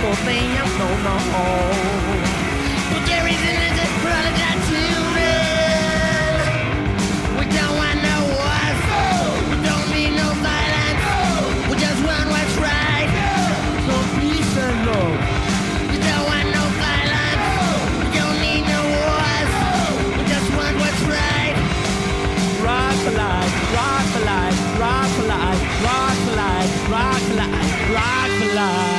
for thing, no, no. But there isn't a good brother children. We don't want no wars. We don't need no violence. We just want what's right. So peace and love. We don't want no violence. We don't need no wars. We just want what's right. Rock for life, rock for life, rock for life, rock for life, rock for life, rock for life.